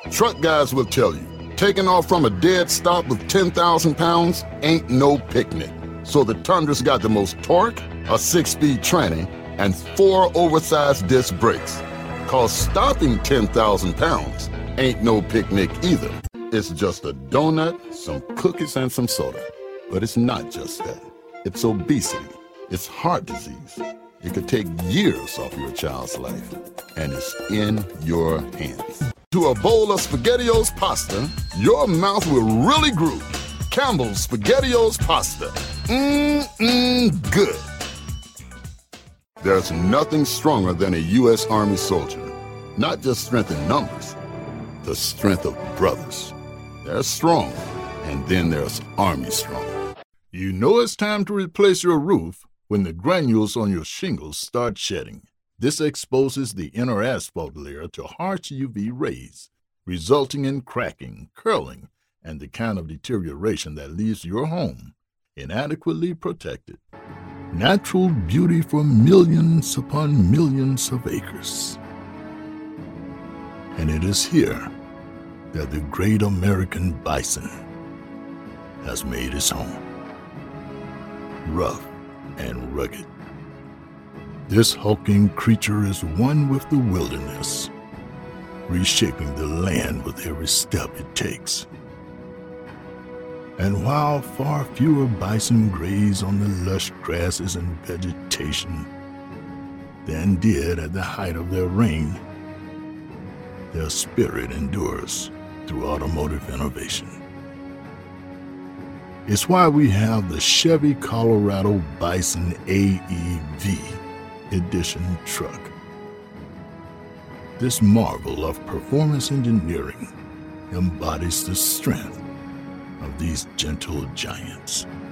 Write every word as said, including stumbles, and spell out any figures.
Truck guys will tell you, taking off from a dead stop with ten thousand pounds ain't no picnic. So the Tundra's got the most torque, a six-speed tranny, and four oversized disc brakes. Cause stopping ten thousand pounds ain't no picnic either. It's just a donut, some cookies, and some soda. But it's not just that. It's obesity. It's heart disease. It could take years off your child's life. And it's in your hands. To a bowl of SpaghettiOs pasta, your mouth will really groove. Campbell's SpaghettiOs pasta. Mmm, good. There's nothing stronger than a U S Army soldier. Not just strength in numbers, the strength of brothers. They're strong, and then there's Army strong. You know it's time to replace your roof when the granules on your shingles start shedding. This exposes the inner asphalt layer to harsh U V rays, resulting in cracking, curling, and the kind of deterioration that leaves your home inadequately protected. Natural beauty for millions upon millions of acres. And it is here that the great American bison has made his home. Rough and rugged. This hulking creature is one with the wilderness, reshaping the land with every step it takes. And while far fewer bison graze on the lush grasses and vegetation than did at the height of their reign, their spirit endures through automotive innovation. It's why we have the Chevy Colorado Bison A E V Edition truck. This marvel of performance engineering embodies the strength of these gentle giants.